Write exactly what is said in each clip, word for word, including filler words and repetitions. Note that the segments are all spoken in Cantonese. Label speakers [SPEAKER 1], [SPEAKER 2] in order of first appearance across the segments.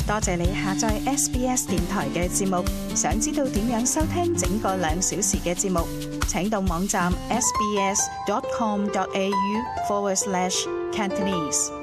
[SPEAKER 1] 多謝你下載 S B S 電台嘅節目。想知道點樣收聽整個兩小時嘅節目，請到網站 sbs.com.au forward slash Cantonese。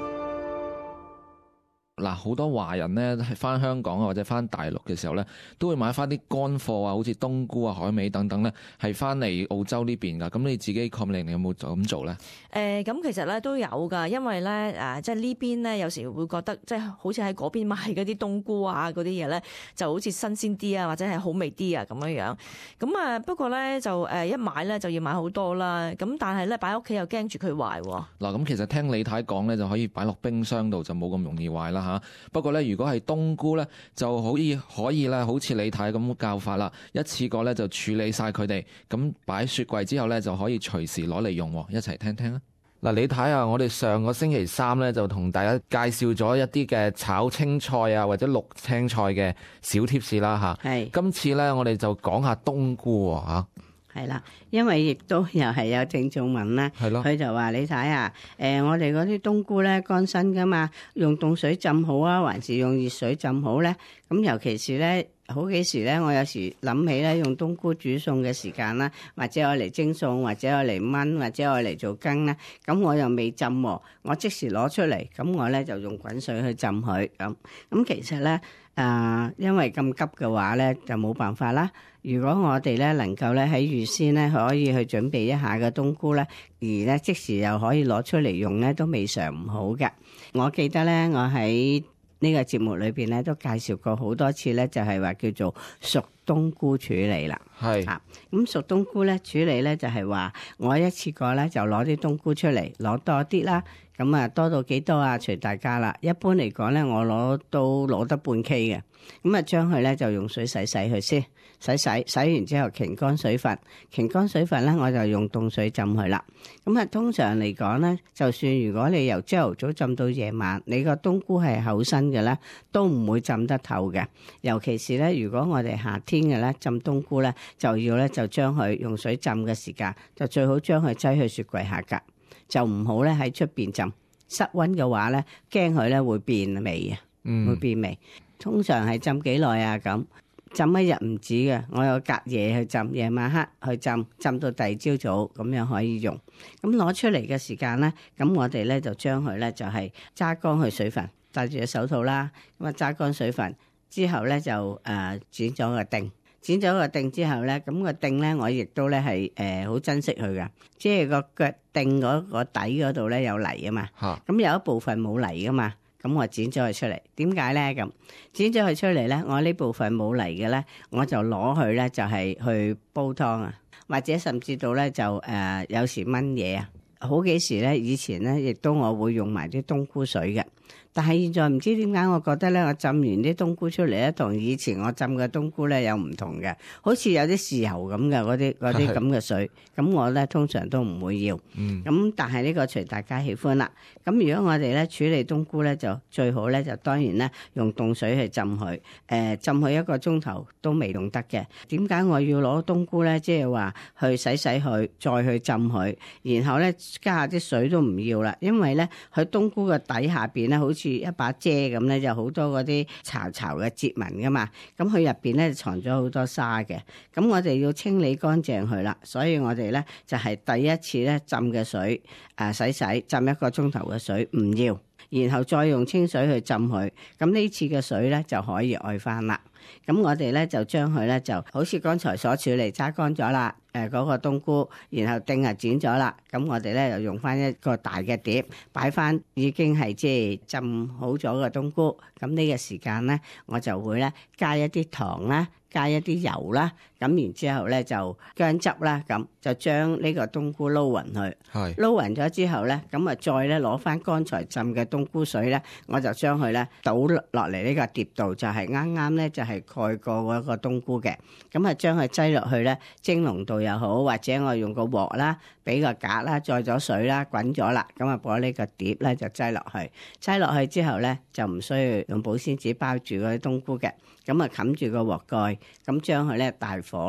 [SPEAKER 2] 嗱，好多華人咧係翻香港啊，或者翻大陸嘅時候咧，都會買翻啲乾貨啊，好似冬菇啊、海味等等咧，係翻嚟澳洲呢邊噶。咁你自己確定你有冇咁做咧？誒、
[SPEAKER 3] 呃，咁其實咧都有㗎，因為咧誒、呃，即係呢邊咧有時會覺得即係好似喺嗰邊買嗰啲冬菇啊嗰啲嘢咧，就好似新鮮啲啊，或者係好味啲啊咁樣樣。咁啊不過咧就誒一買咧就要買好多啦。咁但係咧擺喺屋企又驚住佢壞喎。
[SPEAKER 2] 嗱，咁其實聽李太講咧，就可以擺落冰箱度就冇咁容易壞啦。不過咧，如果係冬菇咧，就可以可以咧，好似李太咁教法啦，一次過咧就處理晒佢哋，咁擺雪櫃之後咧就可以隨時攞嚟用。一齊聽聽啦。嗱，李太啊，我哋上個星期三咧就同大家介紹咗一啲嘅炒青菜啊或者綠青菜嘅小貼士啦吓。係。今次咧我哋就講下冬菇吓。
[SPEAKER 4] 係啦，因為亦都又係有聽眾問啦，佢就話你睇下，誒、呃，我哋嗰啲冬菇咧乾身噶嘛，用凍水浸好啊，還是用熱水浸好咧？咁尤其是咧，好幾時咧，我有時諗起咧，用冬菇煮餸嘅時間啦，或者我嚟蒸餸，或者我嚟燜，或者我嚟做羹咧，咁我又未浸喎，我即時攞出嚟，咁我咧就用滾水去浸佢，咁咁其實咧。誒、呃，因為咁急嘅話咧，就冇辦法啦。如果我哋咧能夠咧喺預先咧可以去準備一下嘅冬菇咧，而咧即時又可以攞出嚟用咧，都未嘗唔好嘅。我記得咧，我喺呢個節目裏邊咧都介紹過好多次咧，就係話叫做熟冬菇處理啦。係啊，咁熟冬菇咧處理咧就係話我一次過咧就攞啲冬菇出嚟，攞多啲啦。咁啊，多到幾多啊？隨大家啦。一般嚟講咧，我攞都攞得半 K 嘅。咁啊，將佢咧就用水洗洗佢先，洗洗洗完之後擎乾水分，擎乾水分咧我就用凍水浸佢啦。咁啊，通常嚟講咧，就算如果你由朝頭早浸到夜晚，你個冬菇係厚身嘅咧，都唔會浸得透嘅。尤其是咧，如果我哋夏天嘅咧浸冬菇咧，就要咧就將佢用水浸嘅時間，就最好將佢擠去雪櫃下格。就唔好咧喺出邊浸，室溫嘅話咧，驚佢咧會變味啊，嗯、會變味。通常係浸幾耐啊？咁浸一日唔止嘅，我有隔夜去浸，夜晚黑去浸，浸到第二朝早咁樣可以用。咁攞出嚟嘅時間咧，咁我哋咧就將佢咧就係揸乾佢水分，戴住隻手套啦，咁啊揸乾水分之後咧就誒、呃、剪咗個丁。剪咗個釘之後咧，咁個釘咧，我亦都咧係誒好珍惜佢噶，即係個腳釘嗰個底嗰度咧有泥啊嘛，咁有一部分冇泥噶嘛，咁我剪咗佢出嚟。點解咧？咁剪咗佢出嚟咧，我呢部分冇泥嘅咧，我就攞佢咧就係去煲湯啊，或者甚至到咧就誒、呃、有時炆嘢啊，好幾時咧以前咧亦都我會用埋啲冬菇水嘅。但係現在唔知點解，我覺得咧，我浸完啲冬菇出嚟咧，同以前我浸嘅冬菇咧有唔同嘅，好似有啲豉油咁嘅嗰啲嗰啲咁嘅水。咁我咧通常都唔會要。咁、嗯、但係呢個隨大家喜歡啦。咁如果我哋咧處理冬菇咧，就最好咧就當然咧用凍水去浸佢。誒、呃，浸佢一個鐘頭都未用得嘅。點解我要攞冬菇咧？即係話去洗洗佢，再去浸佢，然後咧加下啲水都唔要啦，因為咧佢冬菇嘅底下邊咧好似一把遮咁咧，就好多嗰啲巢巢嘅折紋噶嘛，咁佢入邊咧藏咗好多沙嘅，咁我哋要清理乾淨佢啦，所以我哋咧就係第一次咧浸嘅水，誒洗洗浸一個鐘頭嘅水唔要，然後再用清水去浸佢，咁呢次嘅水咧就可以愛翻啦。咁我哋咧就將佢咧就好似剛才所處理揸乾咗啦，誒、那、嗰個冬菇，然後丁啊剪咗啦，咁我哋咧就用翻一個大嘅碟擺翻已經係即係浸好咗嘅冬菇，咁呢個時間咧我就會咧加一啲糖啦，加一啲油啦，咁然之後咧就薑汁啦，咁就將呢個冬菇撈勻佢，係撈勻咗之後咧，咁啊再咧攞翻剛才浸嘅冬菇水咧，我就將佢咧倒落嚟呢個碟度，就係啱啱咧就係蓋過嗰個冬菇嘅，咁啊將佢擠落去咧蒸籠度又好，或者我用個鑊啦，俾個格啦，載咗水啦，滾咗啦，咁啊把呢個碟咧就擠落去，擠落去之後咧就唔需要用保鮮紙包住嗰啲冬菇嘅，咁啊冚住個鑊蓋，咁將佢咧大火咧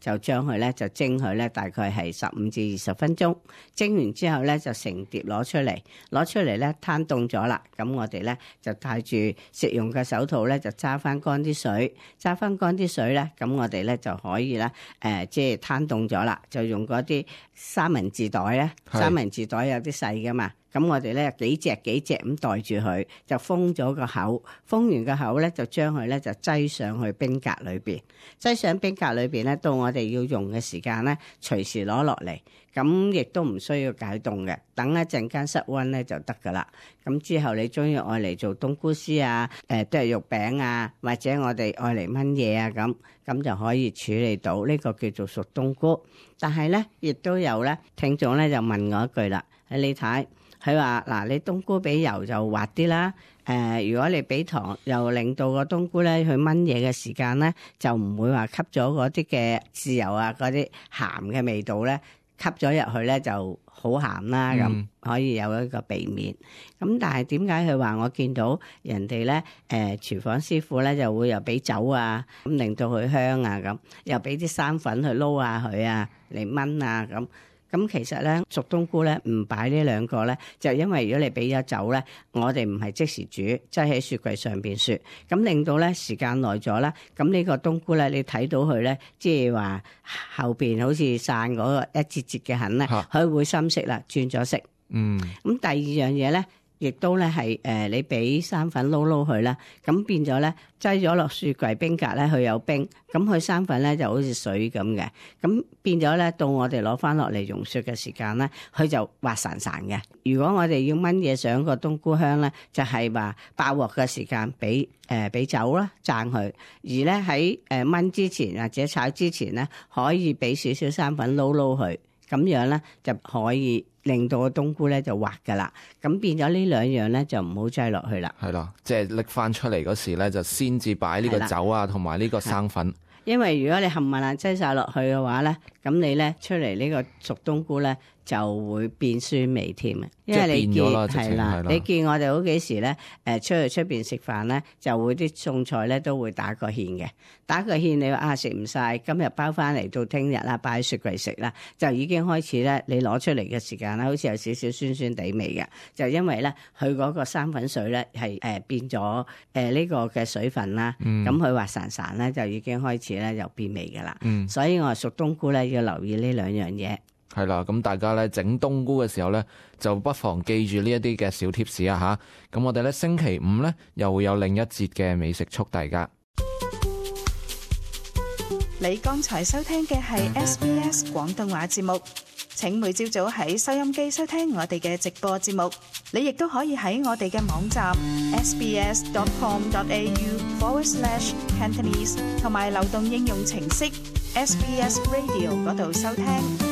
[SPEAKER 4] 就將佢咧就蒸佢咧，大概係十五至二十分鐘。蒸完之後咧就成碟攞出嚟，攞出嚟咧攤凍咗啦。咁我哋咧就戴住食用嘅手套咧，就揸翻乾啲水，揸翻乾啲水咧，咁我哋咧就可以咧誒，即係攤凍咗啦，就用嗰啲三文治袋咧，三文治袋有啲細噶嘛。咁我哋咧幾隻幾隻咁袋住佢，就封咗個口，封完個口咧就將佢咧就擠上去冰格裏邊，擠上冰格裏邊咧，到我哋要用嘅時間咧，隨時攞落嚟，咁亦都唔需要解凍嘅，等一陣間室溫咧就得噶啦。咁之後你中意愛嚟做冬菇絲啊，誒都係肉餅啊，或者我哋愛嚟炆嘢啊，咁咁就可以處理到呢個叫做熟冬菇。但係咧，亦都有咧聽眾咧就問我一句啦，你睇。佢話嗱，你冬菇俾油就滑啲啦，誒、呃，如果你俾糖，又令到個冬菇咧去炆嘢嘅時間咧，就唔會話吸咗嗰啲嘅豉油啊，嗰啲鹹嘅味道咧，吸咗入去咧就好鹹啦，咁、嗯、可以有一個避免。咁但係點解佢話我見到人哋咧，誒、呃，廚房師傅咧就會又俾酒啊，咁令到佢香啊，咁又俾啲生粉去撈下佢啊，嚟炆啊，咁。咁其實咧，熟冬菇咧唔擺呢兩個咧，就因為如果你俾咗酒咧，我哋唔係即時煮，擠喺雪櫃上邊雪，咁令到咧時間耐咗啦，咁呢個冬菇咧，你睇到佢咧，即係話後邊好似散嗰個一節節嘅痕咧，佢會深色啦，轉咗色。嗯。咁第二樣嘢咧，亦都咧係誒你俾生粉撈撈佢啦，咁變咗咧擠咗落雪櫃冰格咧，佢有冰，咁佢生粉咧就好似水咁嘅，咁變咗咧到我哋攞翻落嚟溶雪嘅時間咧，佢就滑潺潺嘅。如果我哋要炆嘢上個冬菇香咧，就係話爆鑊嘅時間俾誒俾酒啦，讚佢。而咧喺誒炆之前或者炒之前咧，可以俾少少生粉撈撈佢，咁樣咧就可以令到個冬菇咧就滑噶啦，咁變咗呢兩樣咧就唔好擠落去啦。係咯，
[SPEAKER 2] 即係拎翻出嚟嗰時咧，就先至擺呢個酒啊，同埋呢個生粉。
[SPEAKER 4] 因為如果你冚唪唥擠晒落去嘅話咧，咁你咧出嚟呢個熟冬菇咧就會變酸味添啊。因為你見係啦，你見我哋好幾時咧，誒出去出邊食飯咧，就會啲餸菜咧都會打個芡嘅，打個芡你話啊食唔晒，今日包翻嚟到聽日啦，擺喺雪櫃食啦，就已經開始咧，你攞出嚟嘅時間咧，好似有少少酸酸地味嘅，就因為咧佢嗰個生粉水咧係誒變咗誒呢個嘅水分啦，咁佢滑潺潺咧就已經開始咧又變味噶啦，嗯、所以我話熟冬菇咧要留意呢兩樣嘢。
[SPEAKER 2] 係啦，咁大家咧整冬菇嘅時候咧，就不妨記住呢一啲嘅小貼士啊吓。咁我哋咧星期五咧又會有另一節嘅美食速遞噶。
[SPEAKER 1] 你剛才收聽嘅係 S B S 廣東話節目，請每朝早喺收音機收聽我哋嘅直播節目。你亦都可以喺我哋嘅網站 sbs dot com dot a u forward slash cantonese 同埋流動應用程式 S B S Radio 嗰度收聽。